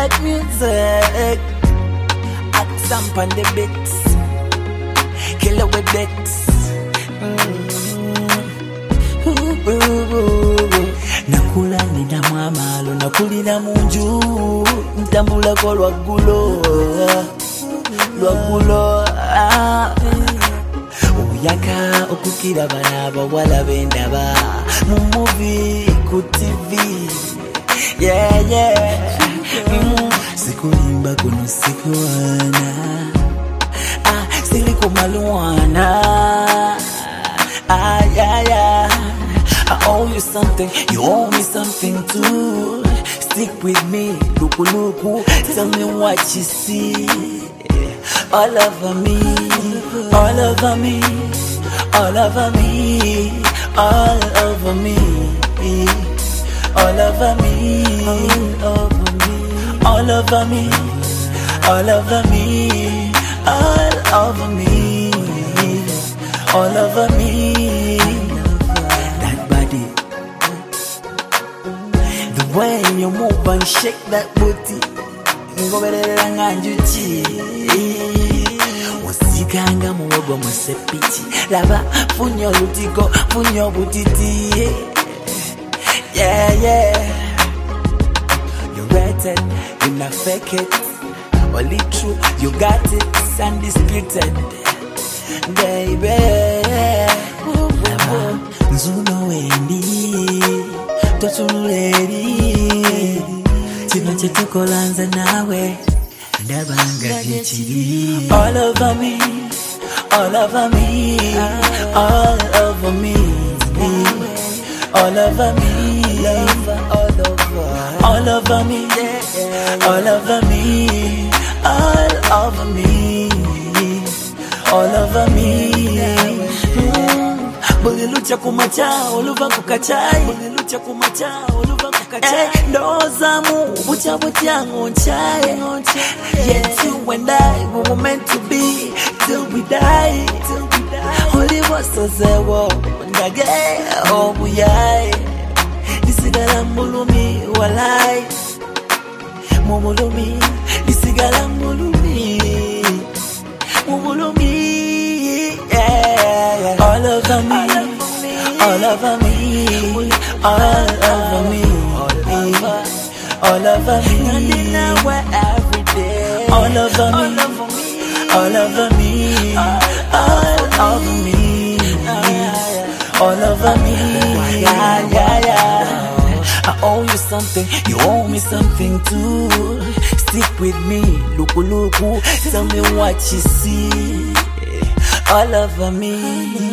like music. Stamp on the beats, killer with decks. Nakula nina mwamalo, nakulina munju, ntambula ko lwagulo. Uyaka okukira bana bawala bendaba mu movie ku TV. Yeah. Sikulimba kuno sikuana, siliko maluana. Yeah. I owe you something, you owe me something too. Stick with me, luku, tell me what you see. All over me, all over me, all over me, all over me, all over me, all over me, all over me, all over me, all over me. That body, the way you move and shake that booty, go better than Anjuchi. Wasikanga muogo msepichi, lava funyo lutiko, funyo butiti. Yeah. You're rated, you're not fake it. Only true, you got it, it's undisputed. Baby, Nzuno Wendi, Totuledi, Chino Chetuko Lanza Nawe, Ndabanga Gichiri. All over me, all over me, all over me, all over me, all over me, all over me, all over me, all over me. Bulilucha kumacha, oluva kukachai. Bulilucha kumacha, oluva kukachai. Ndozamu, bucha ngonchai. Yet you and I, we were meant to be till we die. Holy was so zewo, ndage, oh buyai. Nisigala mulumi, walai. Mumulumi, nisigala mulumi. Mumulumi, yeah. All over me, all over me, all over me, all over me, every day. All over me, all over me, all over me, all over me. Yeah. I owe you something, you owe me something too. Stick with me, luku, tell me what you see. All over me.